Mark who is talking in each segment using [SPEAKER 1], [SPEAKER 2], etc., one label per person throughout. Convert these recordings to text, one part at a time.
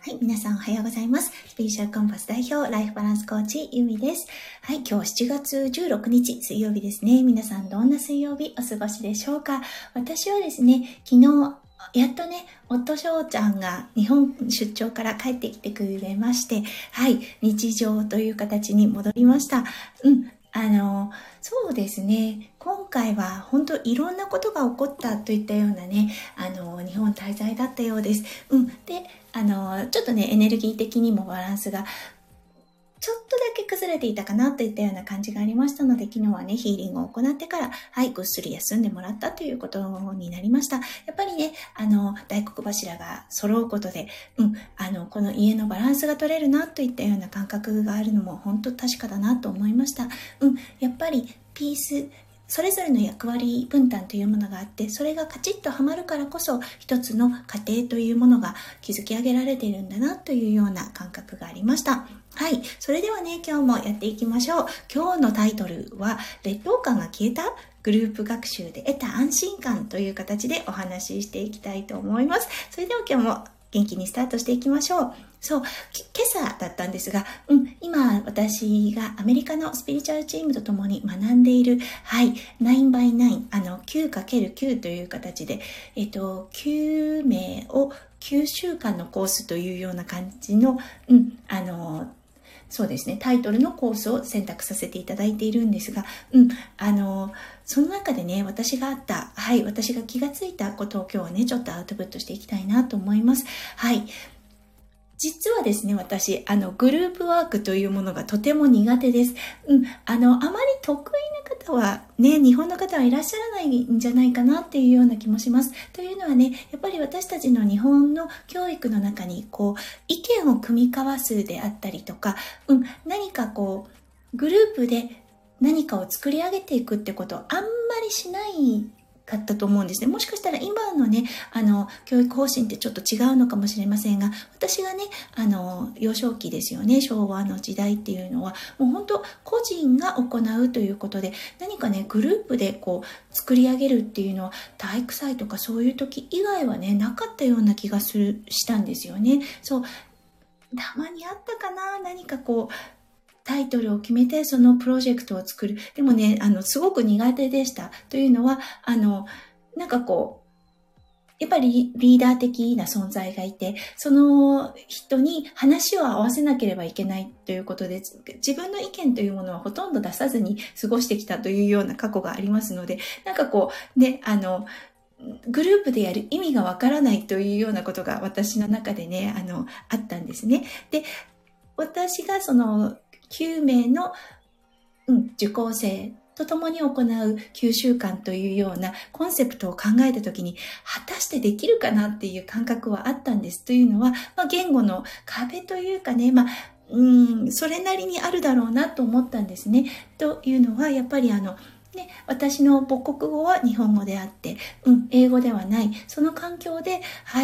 [SPEAKER 1] はい、皆さんおはようございます。スピリチュアルコンパス代表、ライフバランスコーチ、ゆみです。はい、今日7月16日、水曜日ですね。皆さんどんな水曜日お過ごしでしょうか？私はですね、昨日、やっとね、夫翔ちゃんが日本出張から帰ってきてくれまして、はい、日常という形に戻りました。そうですね、今回は本当いろんなことが起こったといったようなね、日本滞在だったようです。で、ちょっとね、エネルギー的にもバランスがちょっとだけ崩れていたかなといったような感じがありましたので、昨日はね、ヒーリングを行ってから、はい、ぐっすり休んでもらったということになりました。やっぱりね、大黒柱が揃うことで、この家のバランスが取れるなといったような感覚があるのも本当確かだなと思いました。やっぱりピース、それぞれの役割分担というものがあって、それがカチッとはまるからこそ一つの家庭というものが築き上げられているんだなというような感覚がありました。はい。それではね、今日もやっていきましょう。今日のタイトルは、劣等感が消えたグループ学習で得た安心感という形でお話ししていきたいと思います。それでは今日も元気にスタートしていきましょう。そう、今朝だったんですが、今私がアメリカのスピリチュアルチームと共に学んでいる、はい、9x9、9×9 という形で、9名を9週間のコースというような感じの、そうですね、タイトルのコースを選択させていただいているんですが、その中でね、私が気がついたことを今日はね、ちょっとアウトプットしていきたいなと思います。はい。実はですね、私、グループワークというものがとても苦手です。あまり得意な方はね、日本の方はいらっしゃらないんじゃないかなっていうような気もします。というのはね、やっぱり私たちの日本の教育の中に、意見を組み交わすであったりとか、何かグループで何かを作り上げていくってことをあんまりしないかったと思うんですね。もしかしたら今のね、教育方針ってちょっと違うのかもしれませんが、私がね、幼少期ですよね、昭和の時代っていうのは、もう本当個人が行うということで、何かね、グループで作り上げるっていうのは、体育祭とかそういう時以外はね、なかったような気がしたんですよね。そう、たまにあったかな、何かタイトルを決めてそのプロジェクトを作る。でもね、すごく苦手でした。というのは、やっぱりリーダー的な存在がいて、その人に話を合わせなければいけないということで、自分の意見というものはほとんど出さずに過ごしてきたというような過去がありますので、グループでやる意味がわからないというようなことが私の中でね、あったんですね。で、私がその9名の、受講生と共に行う9週間というようなコンセプトを考えたときに、果たしてできるかなっていう感覚はあったんです。というのは、言語の壁というかね、それなりにあるだろうなと思ったんですね。というのは、やっぱり私の母国語は日本語であって、英語ではない。その環境で、はい、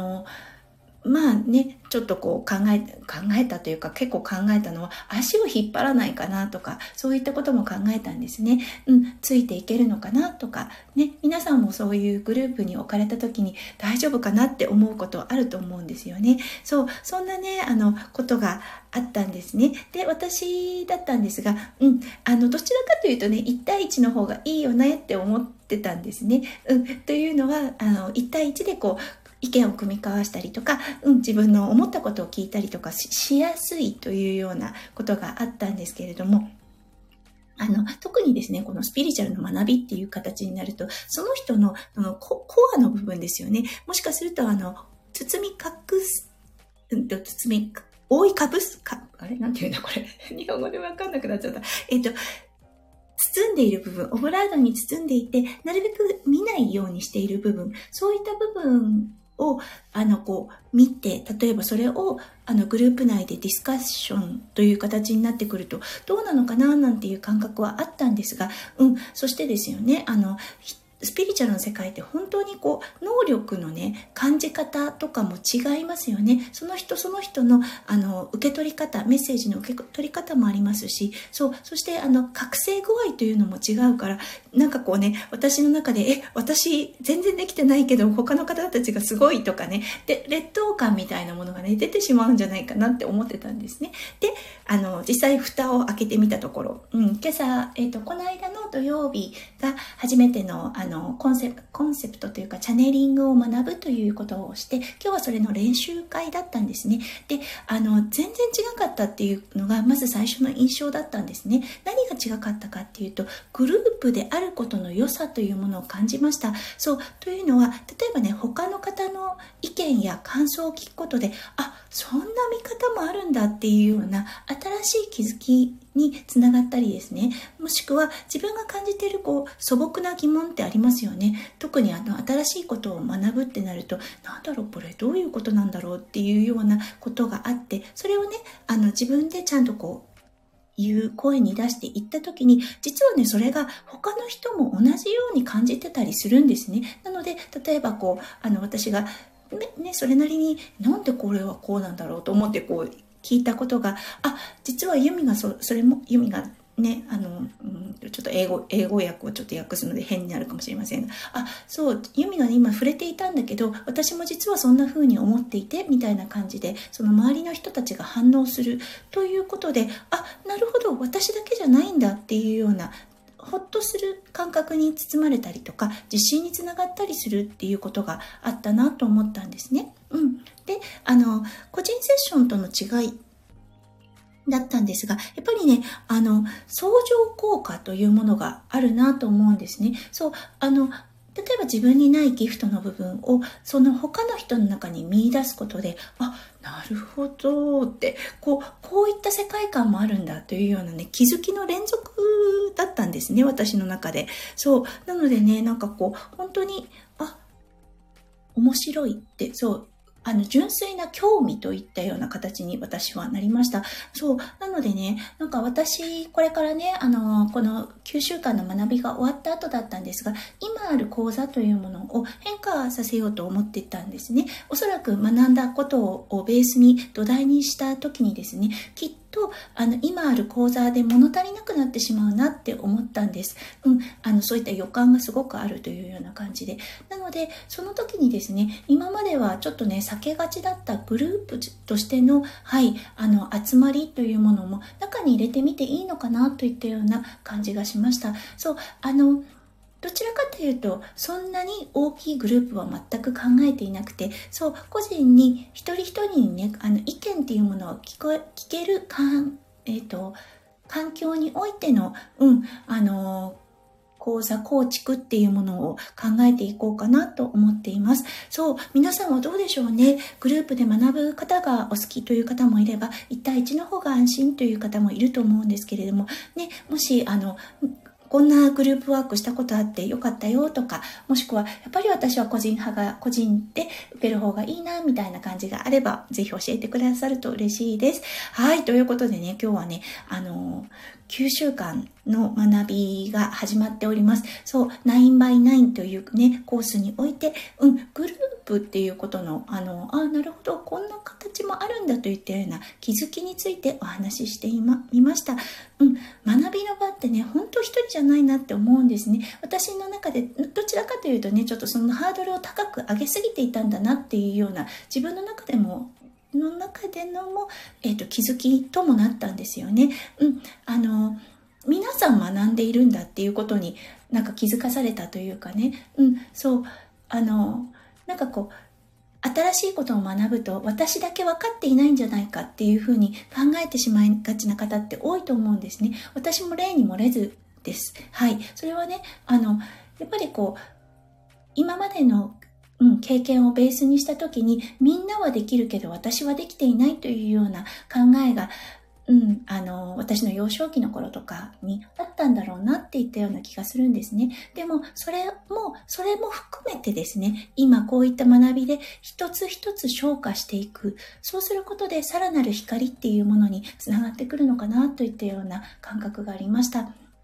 [SPEAKER 1] ちょっと考えたというか結構考えたのは足を引っ張らないかなとかそういったことも考えたんですね。ついていけるのかなとかね、皆さんもそういうグループに置かれた時に大丈夫かなって思うことあると思うんですよね。そんなねことがあったんですね。で、私だったんですが、どちらかというとね1対1の方がいいよねって思ってたんですね。というのは1対1で意見を組み交わしたりとか、自分の思ったことを聞いたりとか しやすいというようなことがあったんですけれども、特にですね、このスピリチュアルの学びっていう形になると、その人のコアの部分ですよね。もしかすると覆いかぶすか、なんていうんだこれ。日本語でわかんなくなっちゃった。包んでいる部分、オブラートに包んでいて、なるべく見ないようにしている部分、そういった部分を、見て、例えばそれを、グループ内でディスカッションという形になってくると、どうなのかななんていう感覚はあったんですが、そしてですよね、 スピリチュアルの世界って本当にこう能力のね感じ方とかも違いますよね。その人その人の受け取り方、メッセージの受け取り方もありますし、そして覚醒具合というのも違うから、なんかこうね、私の中で私全然できてないけど他の方たちがすごいとかね、で劣等感みたいなものがね出てしまうんじゃないかなって思ってたんですね。で実際蓋を開けてみたところ、今朝、この間の土曜日が初めてのコンセプトというかチャネリングを学ぶということをして、今日はそれの練習会だったんですね。で全然違かったっていうのがまず最初の印象だったんですね。何が違かったかっていうと、グループであることの良さというものを感じました。そうというのは、例えばね、他の方の意見や感想を聞くことで、そんな見方もあるんだっていうような新しい気づきにつながったりですね、もしくは自分が感じている素朴な疑問ってありますよね。特に新しいことを学ぶってなると、なんだろうこれどういうことなんだろうっていうようなことがあって、それをね自分でちゃんと言う声に出していったときに、実はねそれが他の人も同じように感じてたりするんですね。なので例えば私がそれなりになんでこれはこうなんだろうと思って聞いたことが、実はユミがそれもユミがね、ちょっと英語訳をちょっと訳すので変になるかもしれませんが、そうユミが、今触れていたんだけど、私も実はそんな風に思っていてみたいな感じで、その周りの人たちが反応するということで、なるほど、私だけじゃないんだっていうようなほっとする感覚に包まれたりとか、自信につながったりするっていうことがあったなと思ったんですね。で、個人セッションとの違いだったんですが、やっぱりね、相乗効果というものがあるなと思うんですね。そう、例えば自分にないギフトの部分をその他の人の中に見出すことで、なるほどって、こういった世界観もあるんだというようなね、気づきの連続だったんですね、私の中で。そう、なのでね、なんか本当に、面白いって、純粋な興味といったような形に私はなりました。そう。なのでね、なんか私、これからね、この9週間の学びが終わった後だったんですが、今ある講座というものを変化させようと思っていたんですね。おそらく学んだことをベースに土台にした時にですね、きっと今ある講座で物足りなくなってしまうなって思ったんです。そういった予感がすごくあるというような感じで。なので、その時にですね、今まではちょっとね、避けがちだったグループとしての、集まりというものも中に入れてみていいのかなといったような感じがしました。そう、どちらかというと、そんなに大きいグループは全く考えていなくて、そう、個人に、一人一人にね、意見っていうものを聞ける環境においての、講座構築っていうものを考えていこうかなと思っています。そう、皆さんはどうでしょうね。グループで学ぶ方がお好きという方もいれば、1対1の方が安心という方もいると思うんですけれども、ね、もし、こんなグループワークしたことあってよかったよとか、もしくはやっぱり私は個人で受ける方がいいなみたいな感じがあれば、ぜひ教えてくださると嬉しいです。はい、ということでね、今日はね、9週間の学びが始まっております。そう、9by9 というね、コースにおいて、グループっていうことの、なるほど、こんな形もあるんだといったような気づきについてお話ししてみました。学びの場ってね、本当一人じゃないなって思うんですね。私の中で、どちらかというとね、ちょっとそのハードルを高く上げすぎていたんだなっていうような、自分の中でも、気づきともなったんですよね。皆さん学んでいるんだっていうことになんか気づかされたというかね。そう、なんか新しいことを学ぶと私だけ分かっていないんじゃないかっていうふうに考えてしまいがちな方って多いと思うんですね。私も例に漏れずです。はい。それはね、やっぱり今までの経験をベースにしたときに、みんなはできるけど私はできていないというような考えが、私の幼少期の頃とかにあったんだろうなっていったような気がするんですね。でも、それも含めてですね、今こういった学びで一つ一つ消化していく。そうすることでさらなる光っていうものにつながってくるのかなといったような感覚がありました。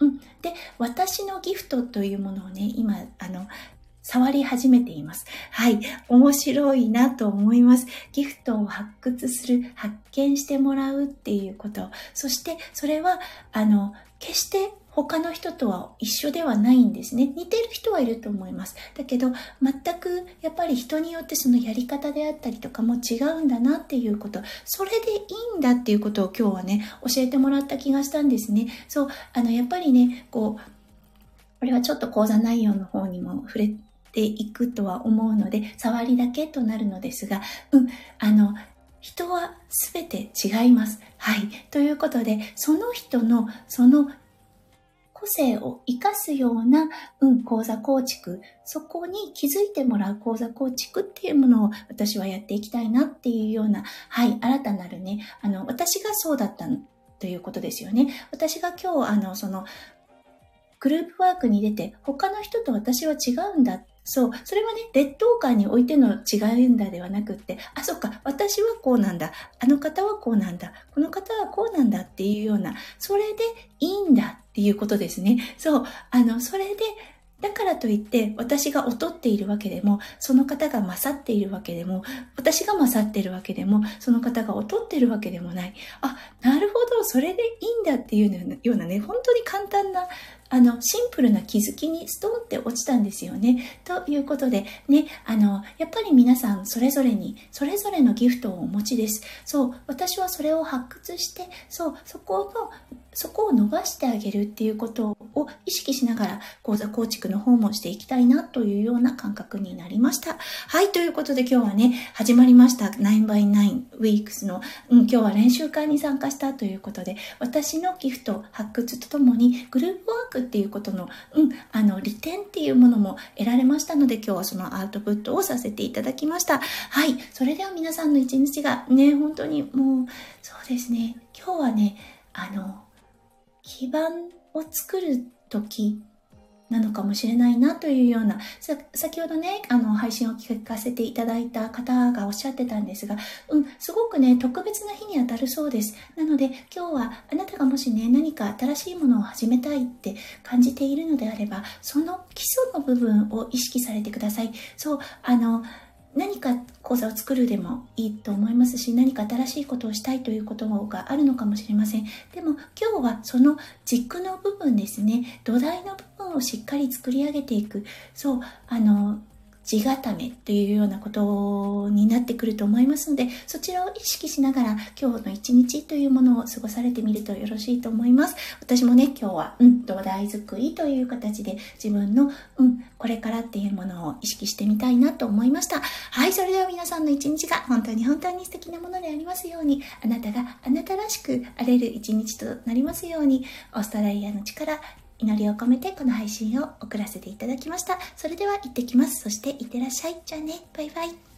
[SPEAKER 1] で、私のギフトというものをね、今、触り始めています。はい。面白いなと思います。ギフトを発掘する、発見してもらうっていうこと。そして、それは、決して他の人とは一緒ではないんですね。似てる人はいると思います。だけど、全くやっぱり人によってそのやり方であったりとかも違うんだなっていうこと。それでいいんだっていうことを今日はね、教えてもらった気がしたんですね。そう、やっぱりね、これはちょっと講座内容の方にも触れていくとは思うので、触りだけとなるのですが、人はすべて違います。はい。ということで、その人の、その個性を生かすような、講座構築、そこに気づいてもらう講座構築っていうものを私はやっていきたいなっていうような、はい、新たなるね、私がそうだったということですよね。私が今日、グループワークに出て、他の人と私は違うんだ。そう。それはね、劣等感においての違うんだではなくって、あ、そっか、私はこうなんだ。あの方はこうなんだ。この方はこうなんだっていうような、それでいいんだっていうことですね。そう。それで、だからといって私が劣っているわけでも、その方が勝っているわけでも、私が勝っているわけでも、その方が劣っているわけでもない。あ、なるほど、それでいいんだっていうようなね、本当に簡単な、シンプルな気づきにストンって落ちたんですよね。ということで、ね、やっぱり皆さんそれぞれのギフトをお持ちです。そう、私はそれを発掘して、そう、そこを伸ばしてあげるっていうことを意識しながら講座構築の方もしていきたいなというような感覚になりました。はい、ということで今日はね、始まりました 9by9 Weeks の、今日は練習会に参加したということで、私のギフト発掘とともにグループワークっていうことの、利点っていうものも得られましたので、今日はそのアウトプットをさせていただきました。はい、それでは皆さんの一日がね、本当にもう、そうですね、今日はね、基盤を作る時なのかもしれないなというような、先ほどね、配信を聞かせていただいた方がおっしゃってたんですが、すごくね、特別な日に当たるそうです。なので、今日はあなたがもしね、何か新しいものを始めたいって感じているのであれば、その基礎の部分を意識されてください。そう、何か講座を作るでもいいと思いますし、何か新しいことをしたいということがあるのかもしれません。でも今日はその軸の部分ですね、土台の部分をしっかり作り上げていく、そう、地固めというようなことになってくると思いますので、そちらを意識しながら今日の一日というものを過ごされてみるとよろしいと思います。私もね、今日は、土台作りという形で自分の、これからっていうものを意識してみたいなと思いました。はい、それでは皆さんの一日が本当に素敵なものでありますように、あなたがあなたらしくあれる一日となりますように、オーストラリアの力、祈りを込めてこの配信を送らせていただきました。それでは行ってきます。そして行ってらっしゃい。じゃあね、バイバイ。